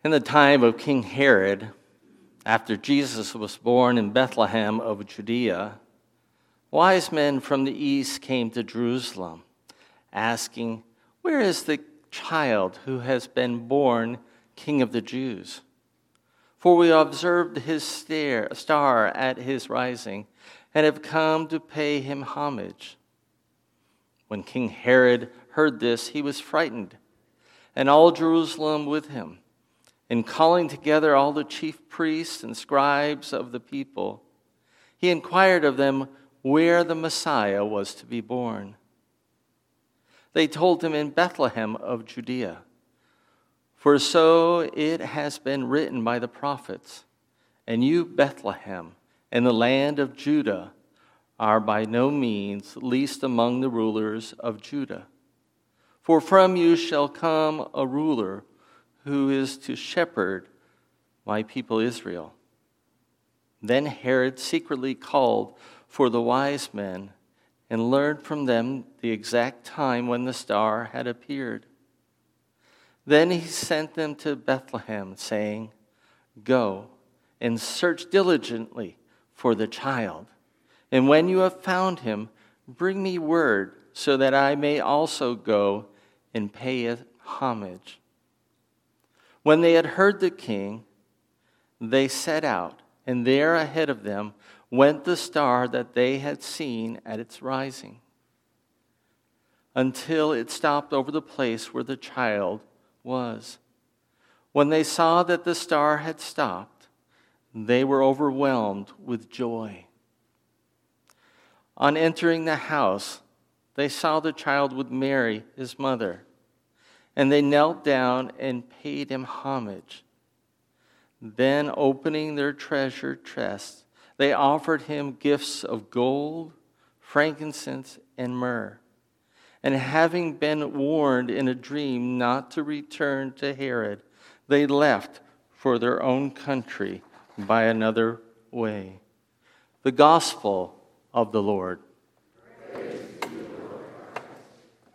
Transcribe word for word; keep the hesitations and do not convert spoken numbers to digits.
In the time of King Herod, after Jesus was born in Bethlehem of Judea, wise men from the east came to Jerusalem, asking, "Where is the child who has been born King of the Jews? For we observed his star at his rising, and have come to pay him homage." When King Herod heard this, he was frightened, and all Jerusalem with him. And calling together all the chief priests and scribes of the people, he inquired of them where the Messiah was to be born. They told him, "In Bethlehem of Judea. For so it has been written by the prophets, and you, Bethlehem, in the land of Judah, are by no means least among the rulers of Judah. For from you shall come a ruler who is to shepherd my people Israel." Then Herod secretly called for the wise men and learned from them the exact time when the star had appeared. Then he sent them to Bethlehem, saying, "Go and search diligently for the child, and when you have found him, bring me word so that I may also go and pay it homage." When they had heard the king, they set out, and there ahead of them went the star that they had seen at its rising, until it stopped over the place where the child was. When they saw that the star had stopped, they were overwhelmed with joy. On entering the house, they saw the child with Mary, his mother, and they knelt down and paid him homage. Then, opening their treasure chests, they offered him gifts of gold, frankincense, and myrrh. And having been warned in a dream not to return to Herod, they left for their own country by another way. The Gospel of the Lord.